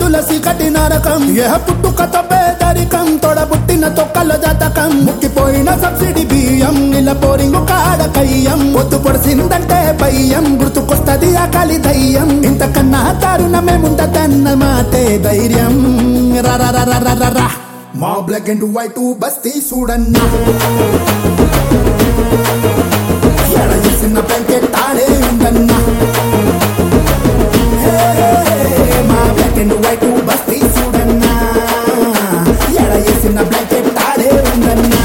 తులసి కటి నరకం పుట్టుకతో పేదరికం తోడబుట్టిన తొక్కల జాతకం ముక్కిపోయిన సబ్సిడీ బియ్యం నిల పోరింగు కాడ కయ్యం పొద్దు పొడిసిందంటే భయం గుర్తుకొస్తది ఆకలి దయ్యం ఇంతకన్నా దారుణమేముందన్న మాటే ధైర్యం రా మా బ్లాక్ అండ్ వైట్ బస్తీ చూడన్నా ఎడ చేసిన బ్లాంకెట్ తాడే ఉందన్నా మా బ్లాక్ అండ్ వైట్ బస్తీ చూడన్నా ఎడ చేసిన బ్లాంకెట్ తాడే ఉందన్నా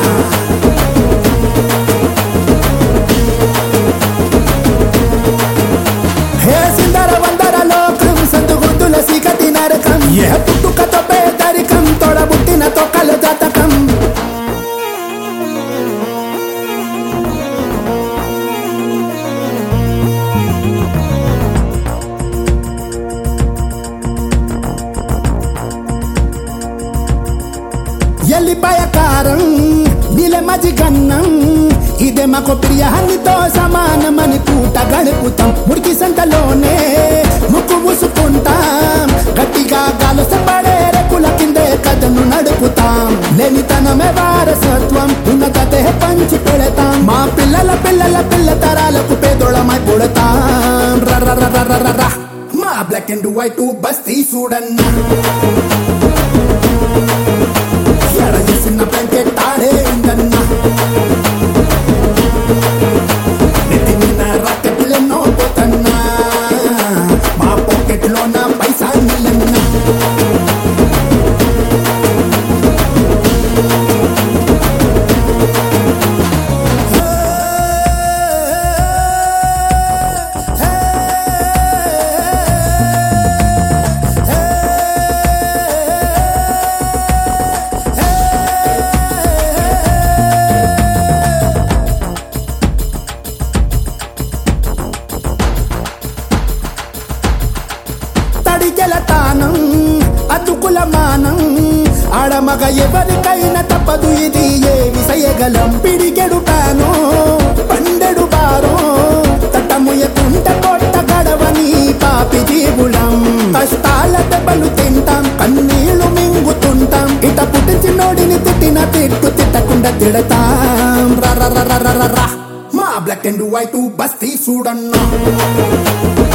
హే సిందర వందర లోకం సందుగుద్దుల సీకటి నరకం పుట్టుకతో పేదరికం తోడబుట్టిన తొక్కల జాతకం ఎల్లిపాయ కారం నీలే మజిగన్నం ఇదే మాకు ప్రియానితో సమానమని పూట గడుపుతాం మురికి సంతలోనే ముక్కు మూసుకుంటాం గట్టిగా గాలుస్తే పడే రెక్కుల కిందే కథను నడుపుతాం లేనితనమే వారసత్వం ఉన్నతే పంచి పెడతాం మా పిల్లల పిల్లల పిల్ల తరాలకు పేదోళమై పుడతాం రా మా బ్లాక్ అండ్ వైట్ బస్తీ చూడన్నా ఎడ చేసిన బ్లాంకెట్ తాడే ఉందన్నా నెత్తి మీద రాకెట్లెన్నో పోతన్నా మా పాకెట్లో నా పైసా నిలన్నా తడికెలతానం అతుకుల మానం ఆడమగ ఎవరికైనా తప్పదు ఇది ఏ విషయగలం పిడికెడుతాను పండెడు బారో తట్టముయకుంట కొట్ట గడవని పాపి జీవులం కష్టాల దెబ్బలు తింటాం కన్నీళ్లు మింగుతుంటాం ఇట పుట్టించి నోడిని తిట్టిన తిట్టు తిట్టకుండా తిడతాం రా మా బ్లాక్ అండ్ వైట్ బస్తీ చూడన్నా